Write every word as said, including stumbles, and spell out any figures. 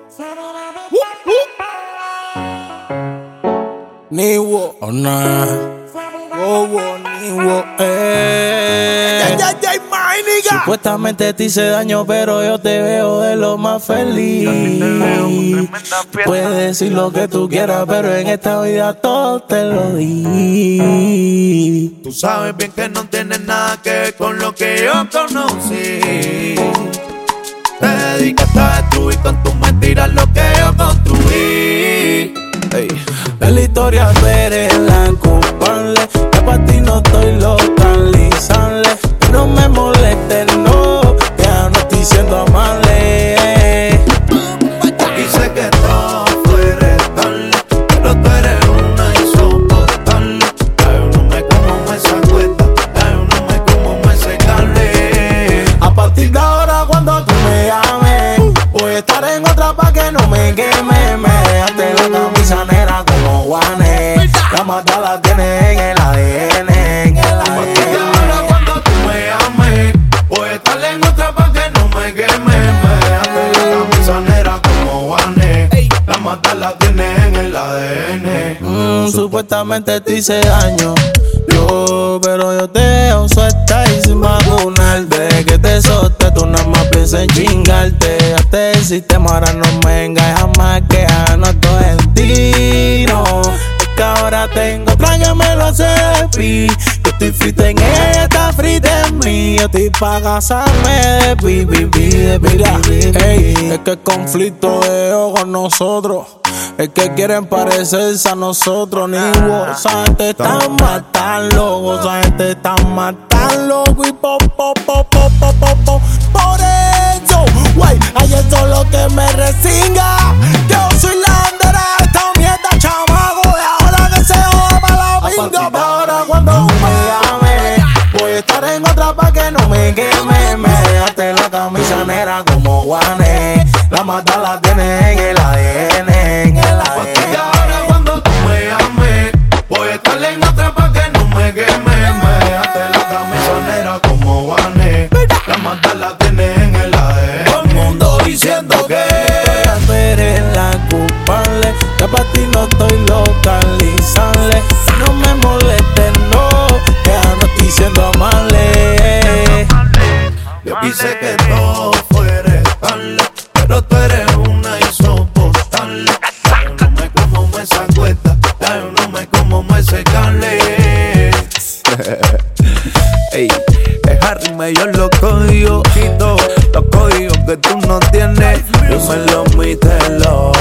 Niwo, oh nah, Bobo, Niwo, eh. Ya, ya, ya, my nigga. Supuestamente te hice daño, pero yo te veo de lo más feliz. Puedes decir lo que tú quieras, pero en esta vida todo te lo di. Tú sabes bien que no tienes nada que ver con lo que yo conocí. Te dedicaste a destruir con tus mentiras lo que yo construí. Hey. En la historia tú eres la culpable, que para ti no estoy localizable. No me molestes, no, que ya no estoy siendo amable. Y sé que todo fue restable, pero tú eres una insoportable. Ya yo no me como me sacueta, ya yo no me como me secable. A partir de ahora cuando tú me llames, voy a estar en otra pa' que no me queme. Me dejaste la camisa negra como Juanes, la mata la tienes en el A D N, en el A D N. Voy a estar en otra pa' que no me queme. Me dejaste la camisa negra como Juanes, la mata la tienes en el A D N. Mm, supuestamente te hice daño, yo, pero yo te suelta y sin vacunarte. Que te solté, tú nada más piensas en chingarte. Hasta el sistema ahora no me engaña jamás, que ya no estoy en ti, no. Es que ahora tengo otra que me lo hace de pi. Yo estoy frita en ella, ella está frita en mí. Yo estoy pa' casarme de pi, pi, pi, de pi, de pi. Ey, es que el conflicto es con nosotros. Es que quieren parecerse a nosotros, ni vos. Esa gente está matando, loco. Esa gente está matando, loco. Y po, po, po, po, po, po, po. Por eso, güey, hay eso lo que me resinga. Yo soy la bandera de esta mierda, chamaco. Y ahora que se joda para la pinga. Ahora cuando me llame, voy a estar en otra pa' que no me queme. Me dejaste la camisa negra como Juanes, la mata la tienes en el A D N. Voy a estar en otra pa' que no me queme. Me dejaste la camisa negra como Juanes, la mata la tienes en el A D N. Todo el mundo diciendo que tú eres la culpable, que para ti no estoy localizable. No me molestes, no, que ya no estoy siendo amable. Yo quise que todo fuera estable, pero tú eres una insoportable. Ya yo no me como me sacueta, ya yo no me como me secable. Ey, es Harry Mayor los códigos, los códigos que tú no tienes. Yo me los mitelo.